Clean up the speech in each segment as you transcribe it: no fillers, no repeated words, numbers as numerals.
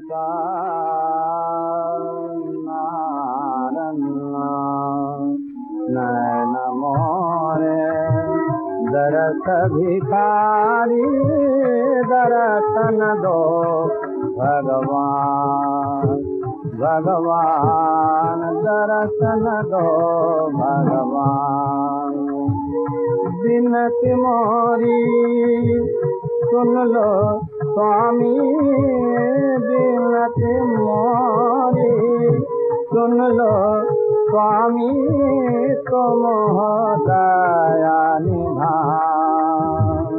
नैन मोरे दरस भिखारी दर्शन दो भगवान, भगवान दर्शन दो भगवान। बिनती मोरी सुन लो स्वामी, बिनती मोरी सुन लो स्वामी, तुम हो दया निधान।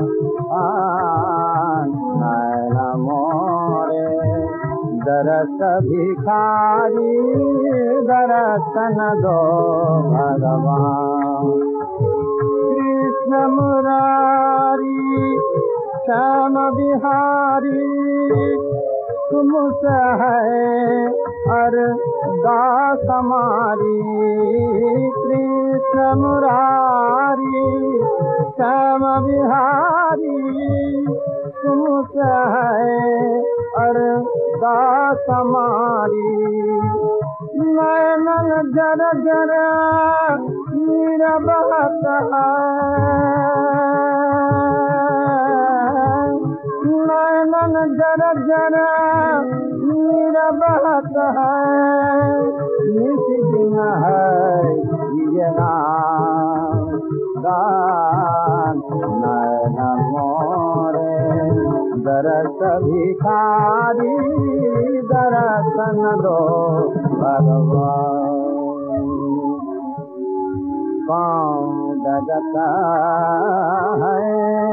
नैन मोरे दरस भिखारी दर्शन दो भगवान। कृष्ण मुरारी श्याम बिहारी तुम से है अरदास हमारी। कृष्ण मुरारी श्याम बिहारी तुम से है अरदास हमारी। नैनन जर जर नीर बहत है, नैनन जर जर नीर बहत है। निस दिन है ये नाम गान। नैन मोरे दरस भिखारी दर्शन दो भगवान। कौन जगता है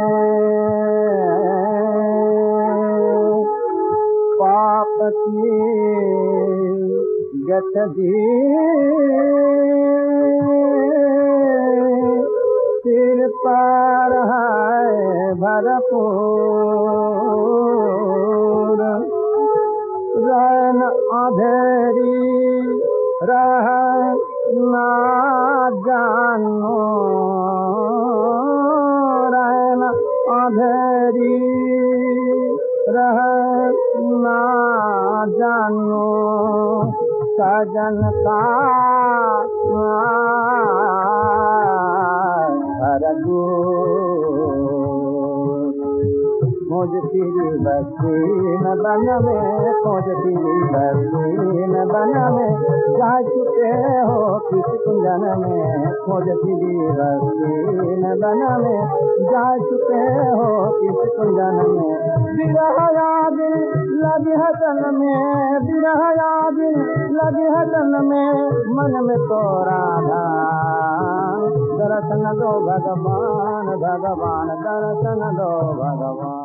पाप की गठरी, सिर पर है भरपूर। रैन अंधेरी रह ना जानो, रैन अंधेरी रह ना जानो। सजन का मुझ तेरी बस्ती न बन में, मुझ तेरी बस्ती न बन में जा चुके हो किस कुंजन में। मुझ तेरी बस्ती न बन में जा चुके हो किस कुंजन में। विरह याद लगी है तन में, विरह याद लगी है तन में, मन में तो राधा। दर्शन दो भगवान, भगवान दर्शन दो भगवान।